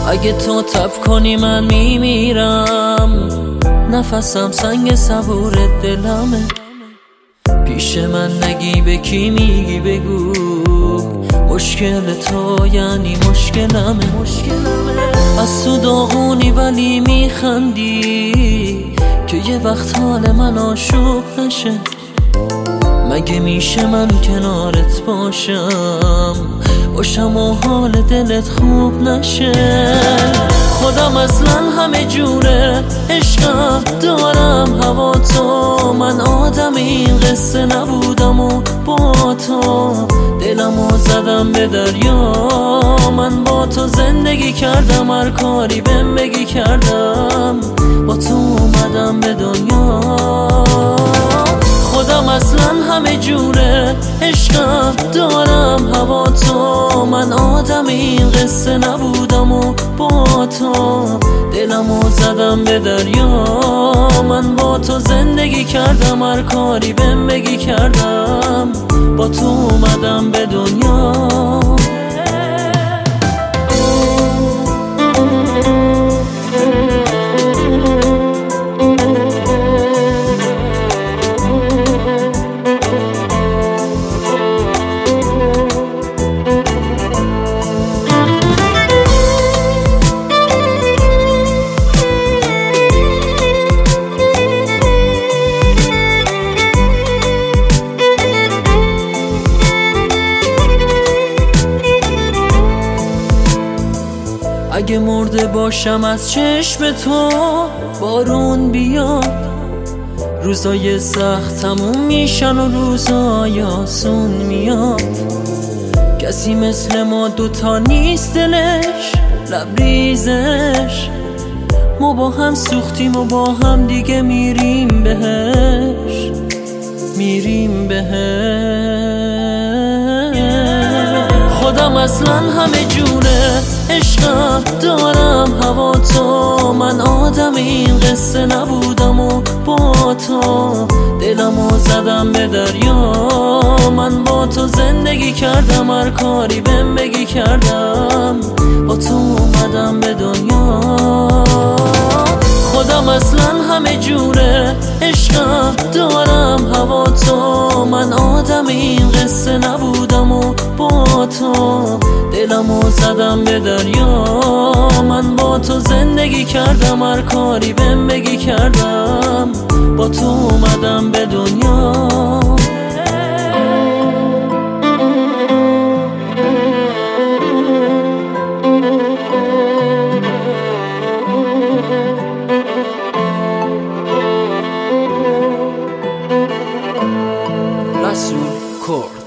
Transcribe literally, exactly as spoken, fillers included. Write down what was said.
اگه تو تب کنی من میمیرم، نفسم سنگ صبور دلمه. پیش من نگی به کی میگی بگو، مشکل تو یعنی مشکلمه. از تو داغونی ولی میخندی که یه وقت حال من آشوب نشه. مگه میشه من کنارت باشم باشم و حال دلت خوب نشه؟ خودم اصلا همه جوره، عشقم دارم هوا تو. من آدم این قصه نبودم و با تو دلمو زدم به دریا. من با تو زندگی کردم، هر کاری بهم بگی کردم، با تو اومدم به دنیا. خودم اصلا همه جوره، عشقم دارم هوا تو. من آدم این قصه نبودم و با تو دلمو زدم به دریا. من با تو زندگی کردم، هر کاری بهم بگی کردم، با تو اومدم به دنیا. اگه مرده باشم از چشم تو بارون بیاد، روزای سخت تموم میشن و روزای آسون میاد. کسی مثل ما دوتا نیست دلش لبریزش، ما با هم سوختیم و با هم دیگه میریم بهش، میریم بهش. خودم اصلا همه جوره، عشقم دارم هوا تو. من آدم این قصه نبودم و با تو دلمو زدم به دریا. من با تو زندگی کردم، هر کاری بهم بگی کردم، با تو اومدم به دنیا. خودم اصلا همه جوره، عشقم دارم هوا تو. من آدم این قصه نبودم و با تو دلمو زدم به دریا. من با تو زندگی کردم، هر کاری بهم بگی کردم، با تو اومدم به دنیا. رسول کرد.